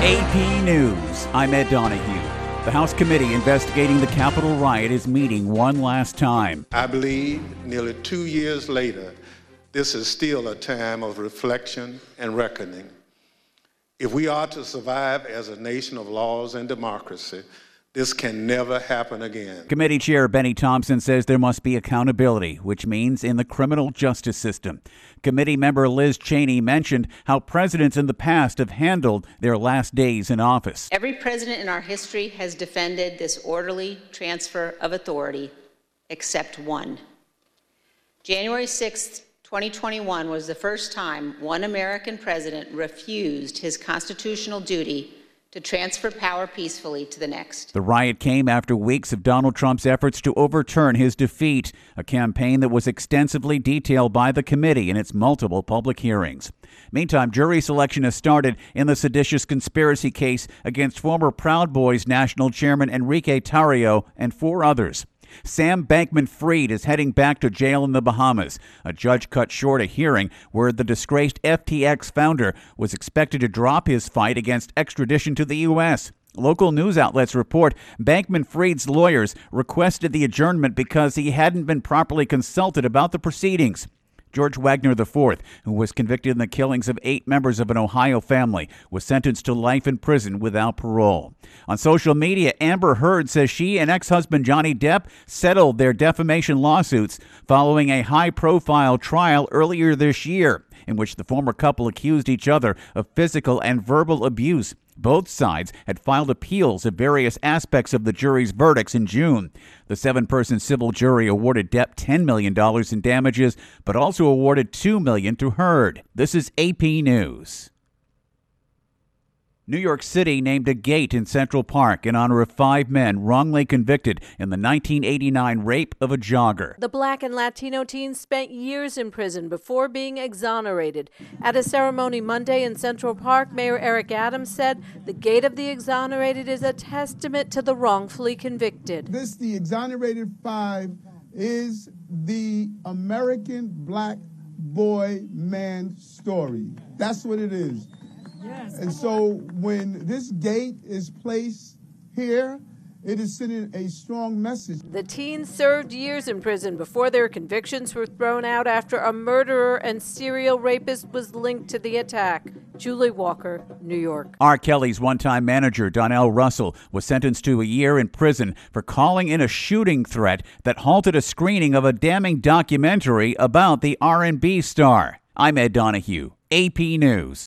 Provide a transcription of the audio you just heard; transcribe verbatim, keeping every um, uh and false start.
A P News, I'm Ed Donahue. The House committee investigating the Capitol riot is meeting one last time. I believe nearly two years later, this is still a time of reflection and reckoning. If we are to survive as a nation of laws and democracy, this can never happen again. Committee Chair Benny Thompson says there must be accountability, which means in the criminal justice system. Committee member Liz Cheney mentioned how presidents in the past have handled their last days in office. Every president in our history has defended this orderly transfer of authority, except one. January sixth, twenty twenty-one was the first time one American president refused his constitutional duty to transfer power peacefully to the next. The riot came after weeks of Donald Trump's efforts to overturn his defeat, a campaign that was extensively detailed by the committee in its multiple public hearings. Meantime, jury selection has started in the seditious conspiracy case against former Proud Boys national chairman Enrique Tarrio and four others. Sam Bankman-Fried is heading back to jail in the Bahamas. A judge cut short a hearing where the disgraced F T X founder was expected to drop his fight against extradition to the U S. Local news outlets report Bankman-Fried's lawyers requested the adjournment because he hadn't been properly consulted about the proceedings. George Wagner the fourth, who was convicted in the killings of eight members of an Ohio family, was sentenced to life in prison without parole. On social media, Amber Heard says she and ex-husband Johnny Depp settled their defamation lawsuits following a high-profile trial earlier this year, in which the former couple accused each other of physical and verbal abuse. Both sides had filed appeals of various aspects of the jury's verdicts in June. The seven-person civil jury awarded Depp ten million dollars in damages, but also awarded two million dollars to Heard. This is A P News. New York City named a gate in Central Park in honor of five men wrongly convicted in the nineteen eighty-nine rape of a jogger. The Black and Latino teen spent years in prison before being exonerated. At a ceremony Monday in Central Park, Mayor Eric Adams said the gate of the exonerated is a testament to the wrongfully convicted. This, the exonerated five, is the American black boy man story. That's what it is. Yes. And so when this gate is placed here, it is sending a strong message. The teens served years in prison before their convictions were thrown out after a murderer and serial rapist was linked to the attack. Julie Walker, New York. R. Kelly's one-time manager, Donnell Russell, was sentenced to a year in prison for calling in a shooting threat that halted a screening of a damning documentary about the R and B star. I'm Ed Donahue, A P News.